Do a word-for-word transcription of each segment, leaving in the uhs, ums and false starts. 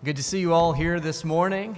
Good to see you all here this morning.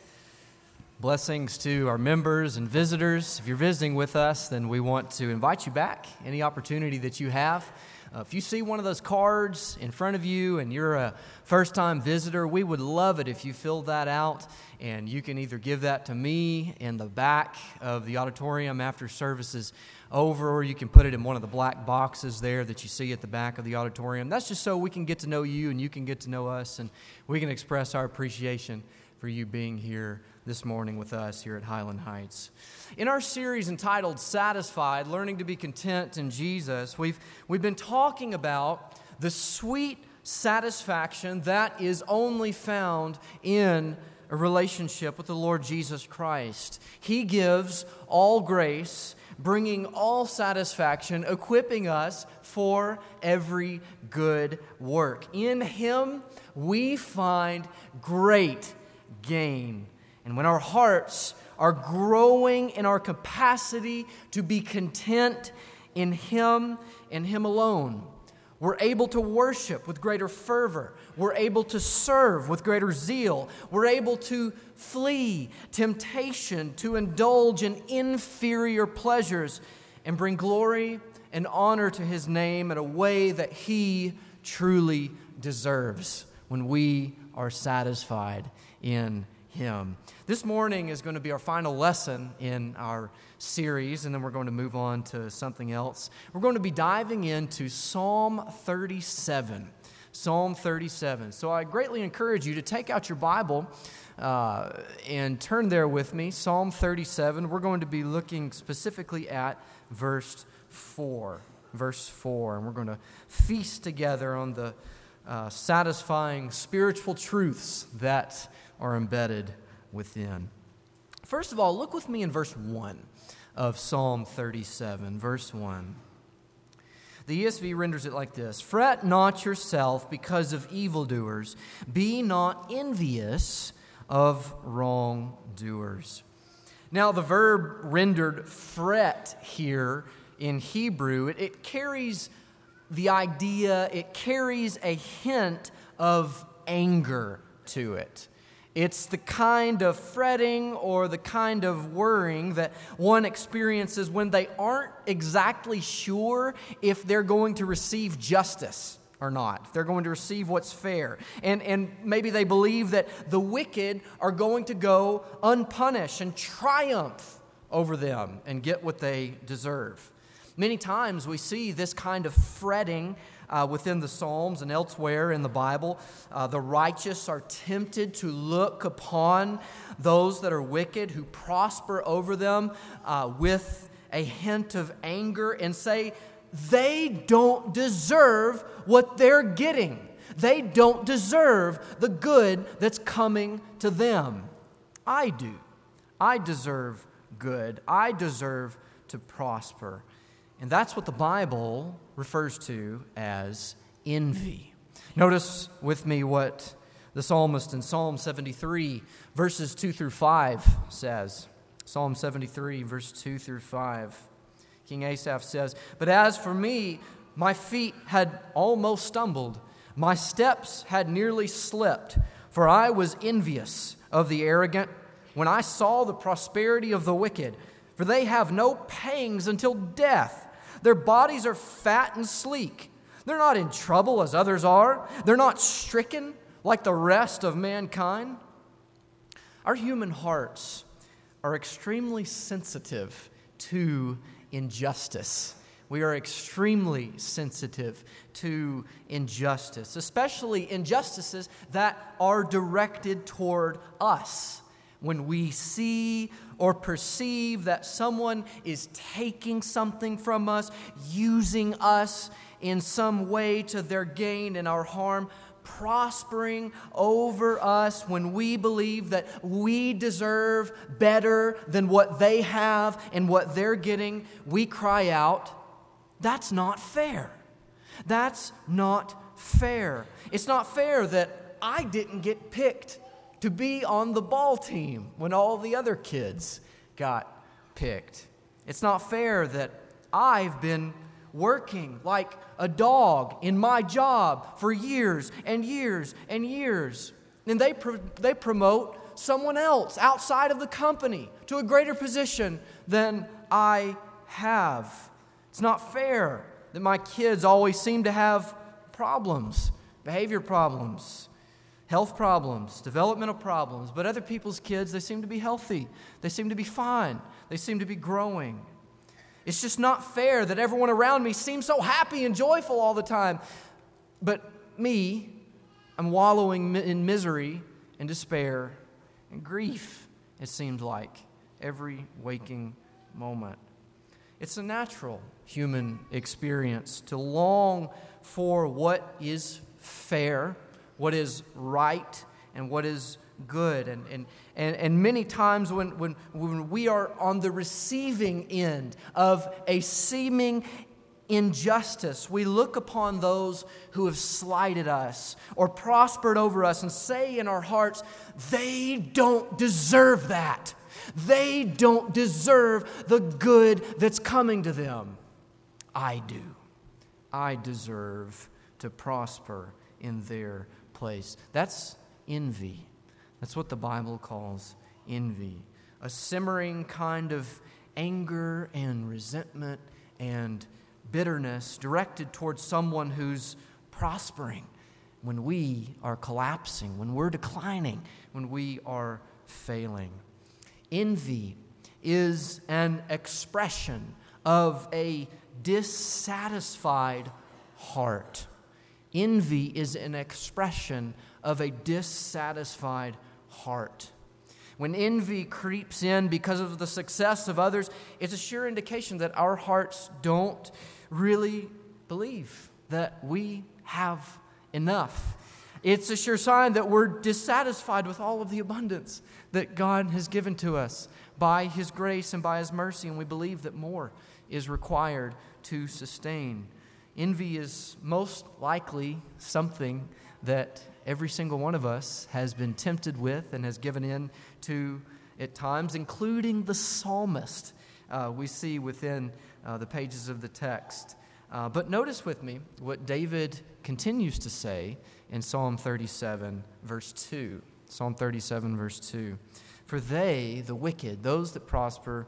Blessings to our members and visitors. If you're visiting with us, then we want to invite you back any opportunity that you have. Uh, if you see one of those cards in front of you and you're a first-time visitor, we would love it if you filled that out, and you can either give that to me in the back of the auditorium after service is over, or you can put it in one of the black boxes there that you see at the back of the auditorium. That's just so we can get to know you and you can get to know us, and we can express our appreciation for you being here this morning with us here at Highland Heights. In our series entitled Satisfied, Learning to be Content in Jesus, we've, we've been talking about the sweet satisfaction that is only found in a relationship with the Lord Jesus Christ. He gives all grace, bringing all satisfaction, equipping us for every good work. In Him, we find great gain. And when our hearts are growing in our capacity to be content in Him and Him alone, we're able to worship with greater fervor. We're able to serve with greater zeal. We're able to flee temptation, to indulge in inferior pleasures, and bring glory and honor to His name in a way that He truly deserves when we are satisfied in Him. This morning is going to be our final lesson in our series, and then we're going to move on to something else. We're going to be diving into Psalm thirty-seven. Psalm thirty-seven. So I greatly encourage you to take out your Bible uh, and turn there with me. Psalm thirty-seven. We're going to be looking specifically at verse four. Verse four. And we're going to feast together on the uh, satisfying spiritual truths that are embedded within. First of all, look with me in verse one of Psalm thirty-seven. Verse one. The E S V renders it like this: "Fret not yourself because of evildoers. Be not envious of wrongdoers." Now, the verb rendered fret here in Hebrew, it, it carries the idea, it carries a hint of anger to it. It's the kind of fretting or the kind of worrying that one experiences when they aren't exactly sure if they're going to receive justice or not, if they're going to receive what's fair. And, and maybe they believe that the wicked are going to go unpunished and triumph over them and get what they deserve. Many times we see this kind of fretting Uh, within the Psalms and elsewhere in the Bible. Uh, the righteous are tempted to look upon those that are wicked, who prosper over them, uh, with a hint of anger and say, they don't deserve what they're getting. They don't deserve the good that's coming to them. I do. I deserve good. I deserve to prosper. And that's what the Bible refers to as envy. Notice with me what the psalmist in Psalm seventy-three, verses two through five says. Psalm seventy-three, verse two through five. King Asaph says, "But as for me, my feet had almost stumbled. My steps had nearly slipped, for I was envious of the arrogant when I saw the prosperity of the wicked, for they have no pangs until death. Their bodies are fat and sleek. They're not in trouble as others are. They're not stricken like the rest of mankind." Our human hearts are extremely sensitive to injustice. We are extremely sensitive to injustice, especially injustices that are directed toward us. When we see or perceive that someone is taking something from us, using us in some way to their gain and our harm, prospering over us, when we believe that we deserve better than what they have and what they're getting, we cry out, that's not fair. That's not fair. It's not fair that I didn't get picked to be on the ball team when all the other kids got picked. It's not fair that I've been working like a dog in my job for years and years and years, And they, pro- they promote someone else outside of the company to a greater position than I have. It's not fair that my kids always seem to have problems, behavior problems, health problems, developmental problems, but other people's kids, they seem to be healthy. They seem to be fine. They seem to be growing. It's just not fair that everyone around me seems so happy and joyful all the time. But me, I'm wallowing in misery and despair and grief, it seems like, every waking moment. It's a natural human experience to long for what is fair, what is right, and what is good. And, and, and, and many times when, when, when we are on the receiving end of a seeming injustice, we look upon those who have slighted us or prospered over us and say in our hearts, they don't deserve that. They don't deserve the good that's coming to them. I do. I deserve to prosper in their place. That's envy. That's what the Bible calls envy. A simmering kind of anger and resentment and bitterness directed towards someone who's prospering when we are collapsing, when we're declining, when we are failing. Envy is an expression of a dissatisfied heart. Envy is an expression of a dissatisfied heart. When envy creeps in because of the success of others, it's a sure indication that our hearts don't really believe that we have enough. It's a sure sign that we're dissatisfied with all of the abundance that God has given to us by His grace and by His mercy, and we believe that more is required to sustain. Envy is most likely something that every single one of us has been tempted with and has given in to at times, including the psalmist uh, we see within uh, the pages of the text. Uh, but notice with me what David continues to say in Psalm thirty-seven, verse two. Psalm thirty-seven, verse two. For they, the wicked, those that prosper,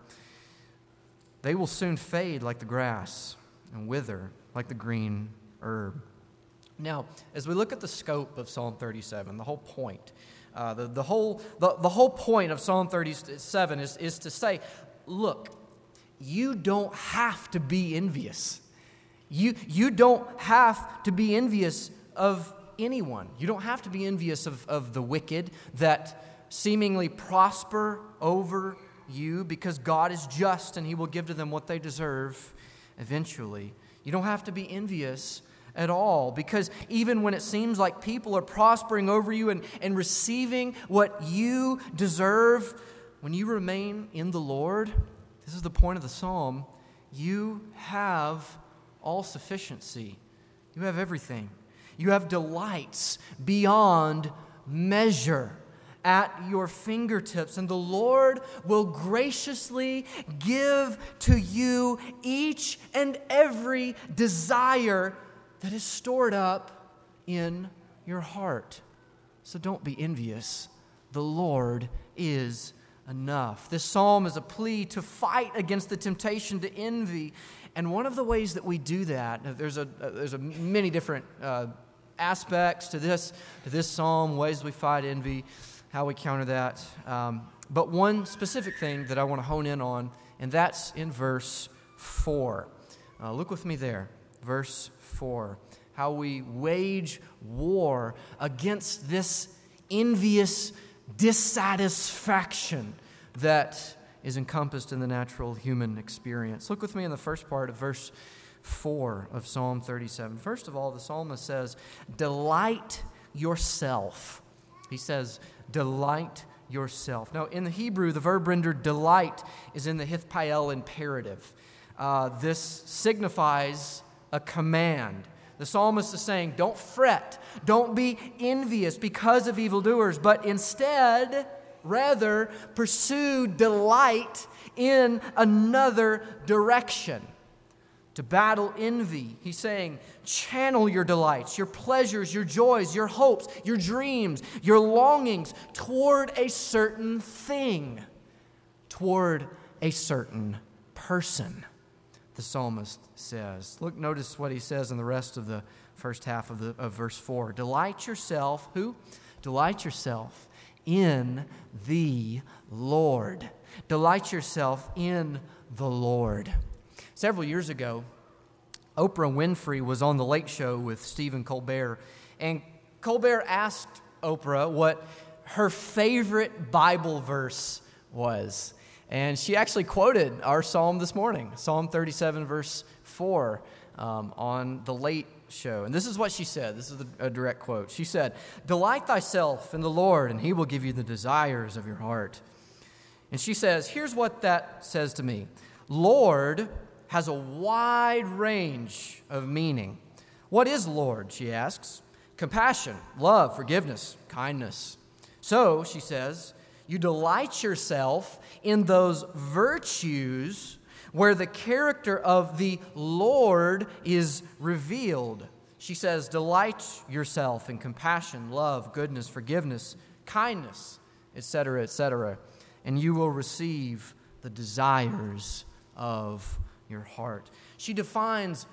they will soon fade like the grass and wither like the green herb. Now, as we look at the scope of Psalm thirty-seven, the whole point, uh, the, the, whole, the, the whole point of Psalm thirty-seven is, is to say, look, you don't have to be envious. You, you don't have to be envious of anyone. You don't have to be envious of, of the wicked that seemingly prosper over you, because God is just and He will give to them what they deserve eventually. You don't have to be envious at all, because even when it seems like people are prospering over you and, and receiving what you deserve, when you remain in the Lord, this is the point of the psalm, you have all sufficiency. You have everything. You have delights beyond measure at your fingertips, and the Lord will graciously give to you each and every desire that is stored up in your heart. So don't be envious. The Lord is enough. This psalm is a plea to fight against the temptation to envy. And one of the ways that we do that, there's a there's a many different uh, aspects to this to this psalm, ways we fight envy, how we counter that. Um, but one specific thing that I want to hone in on, and that's in verse four. Uh, look with me there, verse four. How we wage war against this envious dissatisfaction that is encompassed in the natural human experience. Look with me in the first part of verse four of Psalm thirty-seven. First of all, the psalmist says, delight yourself. He says, delight yourself. Now, in the Hebrew, the verb rendered delight is in the Hithpael imperative. Uh, this signifies a command. The psalmist is saying, don't fret, don't be envious because of evildoers, but instead, rather, pursue delight in another direction. to battle envy. He's saying, channel your delights, your pleasures, your joys, your hopes, your dreams, your longings toward a certain thing, toward a certain person, the psalmist says. Look, notice what he says in the rest of the first half of, the, of verse four. Delight yourself, who? Delight yourself in the Lord. Delight yourself in the Lord. Several years ago, Oprah Winfrey was on The Late Show with Stephen Colbert, and Colbert asked Oprah what her favorite Bible verse was. And she actually quoted our psalm this morning, Psalm thirty-seven, verse four, um, on The Late Show. And this is what she said. This is a direct quote. She said, "Delight thyself in the Lord, and he will give you the desires of your heart." And she says, here's what that says to me. Lord has a wide range of meaning. What is Lord, she asks? Compassion, love, forgiveness, kindness. So, she says, you delight yourself in those virtues where the character of the Lord is revealed. She says, delight yourself in compassion, love, goodness, forgiveness, kindness, et cetera, et cetera, and you will receive the desires of your heart. She defines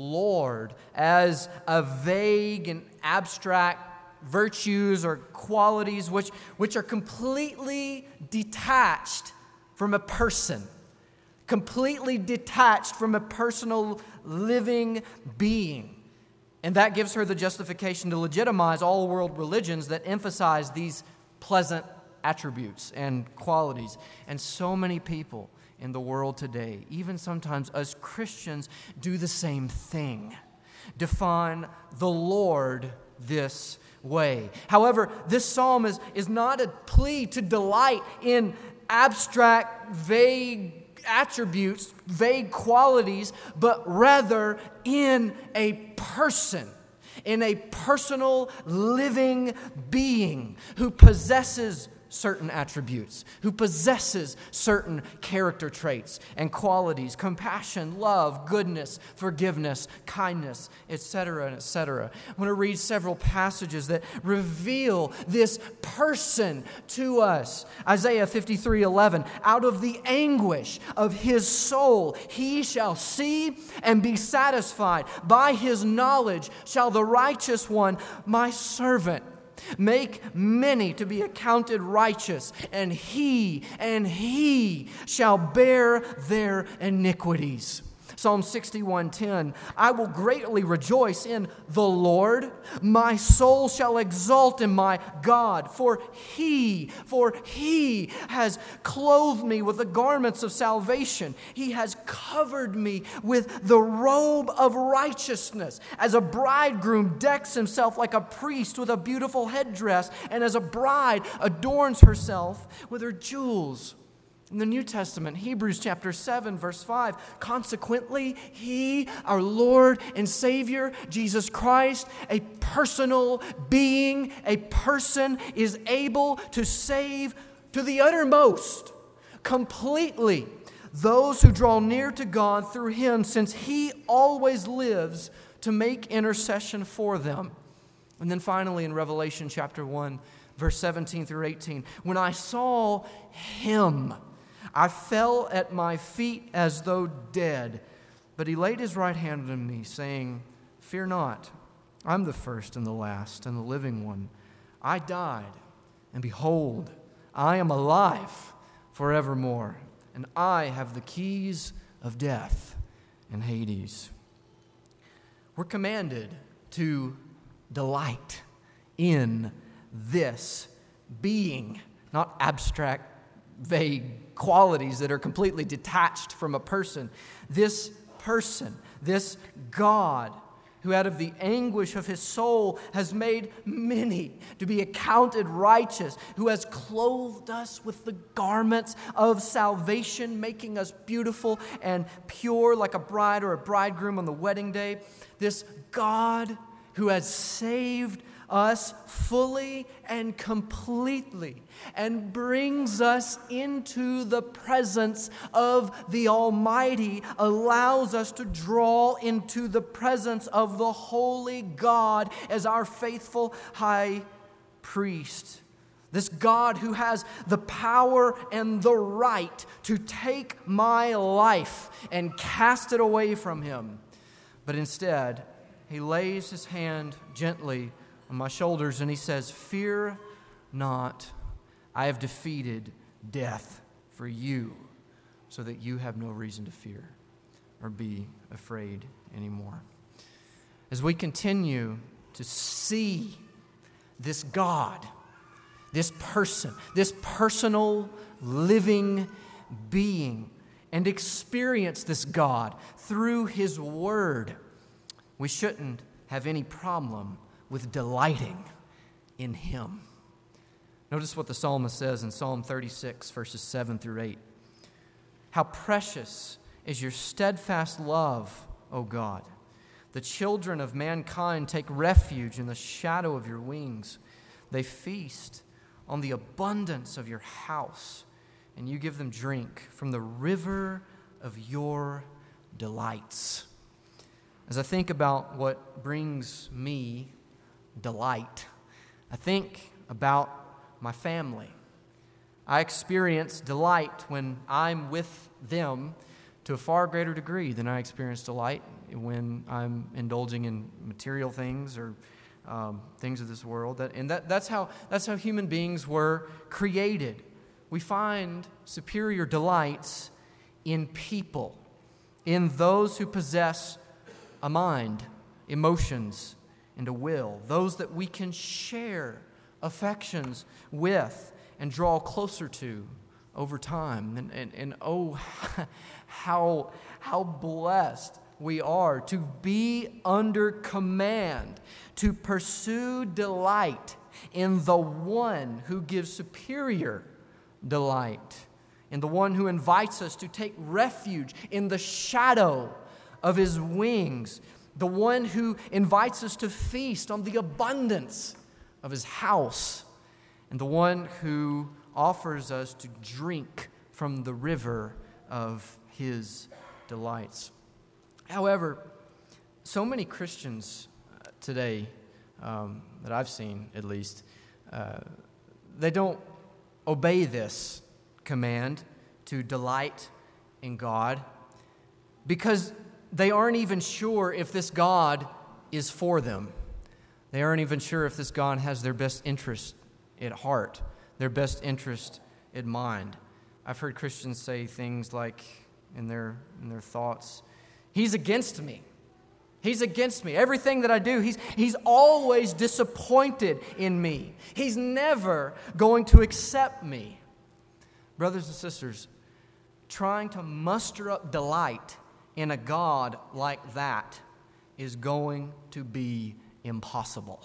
Lord as a vague and abstract virtues or qualities which, which are completely detached from a person, completely detached from a personal living being. And that gives her the justification to legitimize all world religions that emphasize these pleasant attributes and qualities. And so many people in the world today, even sometimes us Christians, do the same thing. Define the Lord this way. However, this psalm is, is not a plea to delight in abstract, vague attributes, vague qualities, but rather in a person, in a personal living being who possesses certain attributes, who possesses certain character traits and qualities, compassion, love, goodness, forgiveness, kindness, et cetera, et cetera. I want to read several passages that reveal this person to us. Isaiah fifty-three eleven, out of the anguish of his soul he shall see and be satisfied. By his knowledge shall the righteous one, my servant, make many to be accounted righteous, and he, and he shall bear their iniquities. Psalm sixty-one ten, I will greatly rejoice in the Lord. My soul shall exult in my God, for he, for he has clothed me with the garments of salvation. He has covered me with the robe of righteousness. As a bridegroom decks himself like a priest with a beautiful headdress, and as a bride adorns herself with her jewels. In the New Testament, Hebrews chapter seven, verse five, consequently, he, our Lord and Savior, Jesus Christ, a personal being, a person, is able to save to the uttermost, completely, those who draw near to God through him, since he always lives to make intercession for them. And then finally, in Revelation chapter one, verse seventeen through eighteen, when I saw him, I fell at my feet as though dead, but he laid his right hand on me, saying, fear not, I'm the first and the last and the living one. I died, and behold, I am alive forevermore, and I have the keys of death and Hades. We're commanded to delight in this being, not abstract, vague qualities that are completely detached from a person. This person, this God, who out of the anguish of his soul has made many to be accounted righteous, who has clothed us with the garments of salvation, making us beautiful and pure like a bride or a bridegroom on the wedding day. This God who has saved us fully and completely and brings us into the presence of the Almighty, allows us to draw into the presence of the holy God as our faithful high priest. This God who has the power and the right to take my life and cast it away from him. But instead, he lays his hand gently on my shoulders and he says, "Fear not, I have defeated death for you, so that you have no reason to fear or be afraid anymore." As we continue to see this God, this person, this personal living being, and experience this God through his word, we shouldn't have any problem with delighting in him. Notice what the psalmist says in Psalm thirty-six, verses seven through eight. "How precious is your steadfast love, O God! The children of mankind take refuge in the shadow of your wings. They feast on the abundance of your house, and you give them drink from the river of your delights." As I think about what brings me delight, I think about my family. I experience delight when I'm with them to a far greater degree than I experience delight when I'm indulging in material things or Um, things of this world. That, and that, that's how that's how human beings were created. We find superior delights in people, in those who possess a mind, emotions, and a will, those that we can share affections with and draw closer to over time. And, and, and oh, how, how blessed we are to be under command, to pursue delight in the one who gives superior delight, in the one who invites us to take refuge in the shadow of his wings, the one who invites us to feast on the abundance of his house, and the one who offers us to drink from the river of his delights. However, so many Christians today, um, that I've seen at least, uh, they don't obey this command to delight in God because they aren't even sure if this God is for them. They aren't even sure if this God has their best interest at heart, their best interest in mind. I've heard Christians say things like in their in their thoughts, "He's against me. He's against me. Everything that I do, he's, he's always disappointed in me. He's never going to accept me." Brothers and sisters, trying to muster up delight in a God like that is going to be impossible.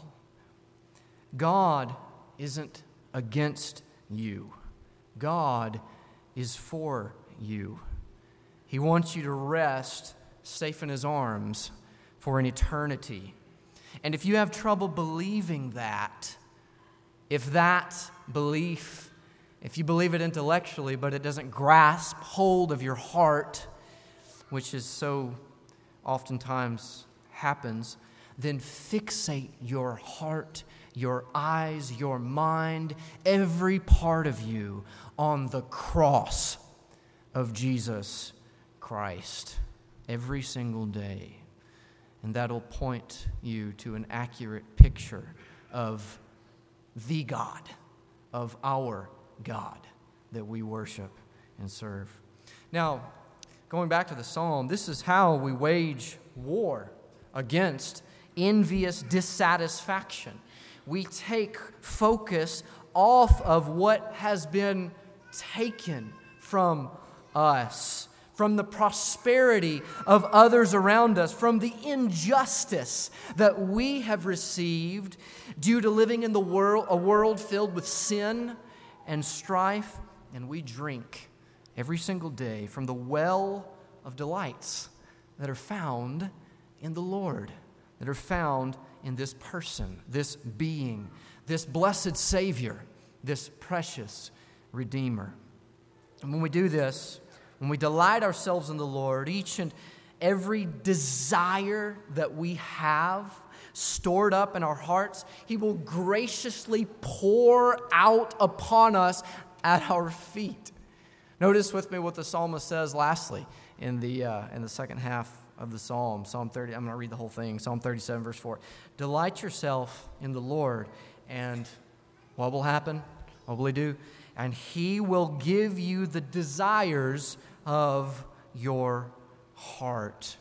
God isn't against you. God is for you. He wants you to rest safe in his arms for an eternity. And if you have trouble believing that, if that belief, if you believe it intellectually, but it doesn't grasp hold of your heart, which is so oftentimes happens, then fixate your heart, your eyes, your mind, every part of you on the cross of Jesus Christ every single day. And that'll point you to an accurate picture of the God, of our God that we worship and serve. Now, going back to the psalm, this is how we wage war against envious dissatisfaction. We take focus off of what has been taken from us, from the prosperity of others around us, from the injustice that we have received due to living in the world, a world filled with sin and strife, and we drink every single day from the well of delights that are found in the Lord, that are found in this person, this being, this blessed Savior, this precious Redeemer. And when we do this, when we delight ourselves in the Lord, each and every desire that we have stored up in our hearts, He will graciously pour out upon us at our feet. Notice with me what the psalmist says lastly in the uh, in the second half of the psalm, Psalm thirty. I'm going to read the whole thing. Psalm thirty-seven, verse four. Delight yourself in the Lord, and what will happen? What will He do? And He will give you the desires of your heart.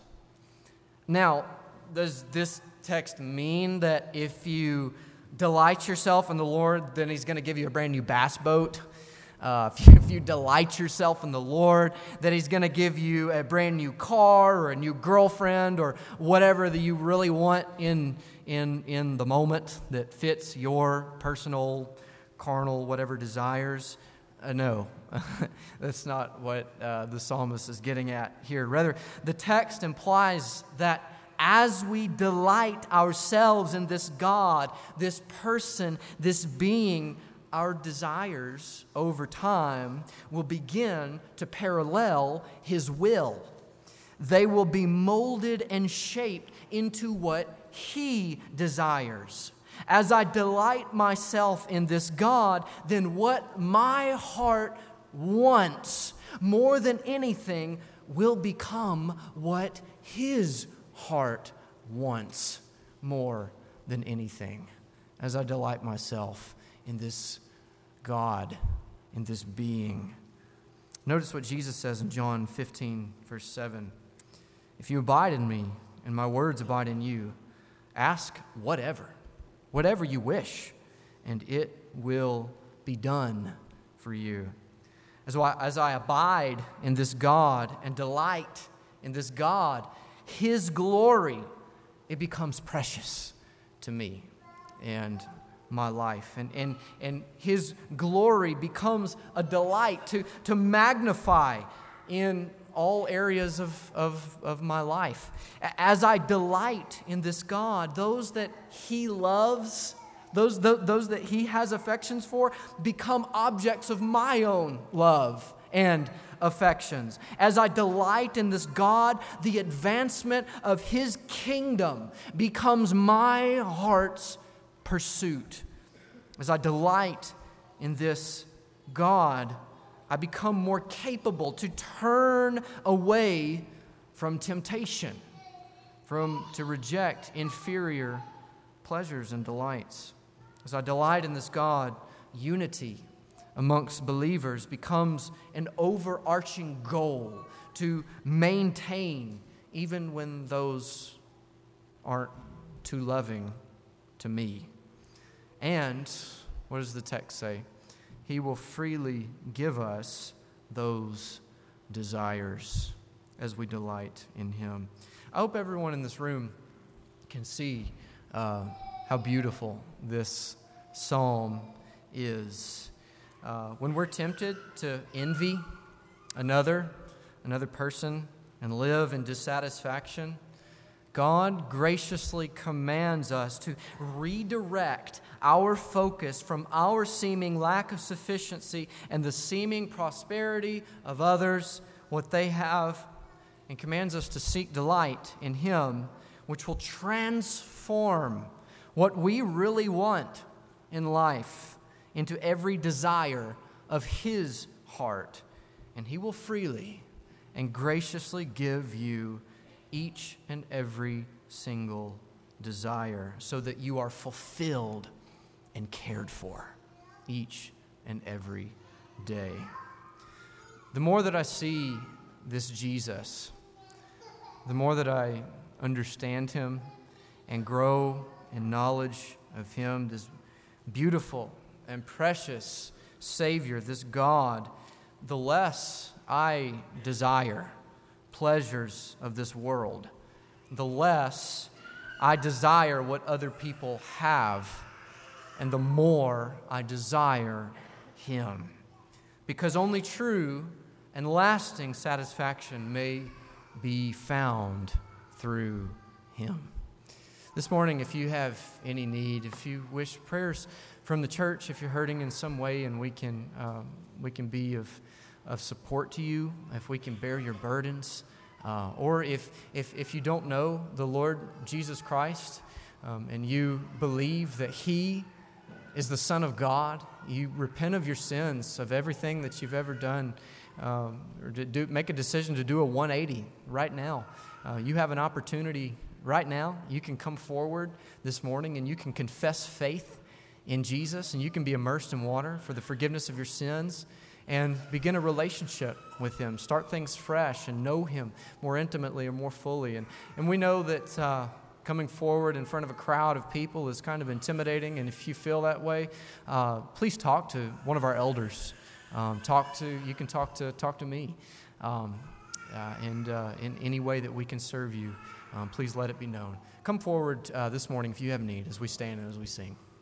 Now, does this text mean that if you delight yourself in the Lord, then He's going to give you a brand new bass boat? Uh, if, you, if you delight yourself in the Lord, that He's going to give you a brand new car or a new girlfriend or whatever that you really want in in in the moment that fits your personal, carnal, whatever desires? Uh, no, that's not what uh, the psalmist is getting at here. Rather, the text implies that as we delight ourselves in this God, this person, this being, our desires over time will begin to parallel His will. They will be molded and shaped into what He desires. As I delight myself in this God, then what my heart wants more than anything will become what His heart wants more than anything. As I delight myself in this God, in this being. Notice what Jesus says in John fifteen, verse seven. If you abide in me and my words abide in you, ask whatever, whatever you wish, and it will be done for you. As I, as I abide in this God and delight in this God, His glory, it becomes precious to me and my life. And, and, and His glory becomes a delight to, to magnify in all areas of, of, of my life. As I delight in this God, those that He loves, those, those that He has affections for, become objects of my own love and affections. As I delight in this God, the advancement of His kingdom becomes my heart's pursuit. As I delight in this God, I become more capable to turn away from temptation, from to reject inferior pleasures and delights. As I delight in this God, unity amongst believers becomes an overarching goal to maintain even when those aren't too loving to me. And what does the text say? He will freely give us those desires as we delight in Him. I hope everyone in this room can see uh, how beautiful this psalm is. Uh, when we're tempted to envy another, another person, and live in dissatisfaction, God graciously commands us to redirect our focus from our seeming lack of sufficiency and the seeming prosperity of others, what they have, and commands us to seek delight in Him, which will transform what we really want in life into every desire of His heart. And He will freely and graciously give you each and every single desire so that you are fulfilled and cared for each and every day. The more that I see this Jesus, the more that I understand Him and grow in knowledge of Him, this beautiful and precious Savior, this God, the less I desire pleasures of this world, the less I desire what other people have, and the more I desire Him. Because only true and lasting satisfaction may be found through Him. This morning, if you have any need, if you wish prayers from the church, if you're hurting in some way and we can um, we can be of of support to you, if we can bear your burdens, uh, or if, if if you don't know the Lord Jesus Christ um, and you believe that He is the Son of God, you repent of your sins, of everything that you've ever done, um, or to do, make a decision to do a one eighty right now. Uh, you have an opportunity right now. You can come forward this morning and you can confess faith in Jesus, and you can be immersed in water for the forgiveness of your sins and begin a relationship with Him. Start things fresh and know Him more intimately or more fully. And, and we know that uh, coming forward in front of a crowd of people is kind of intimidating, and if you feel that way, uh, please talk to one of our elders. Um, talk to, you can talk to, talk to me. Um, uh, and uh, in any way that we can serve you, um, please let it be known. Come forward uh, this morning if you have need as we stand and as we sing.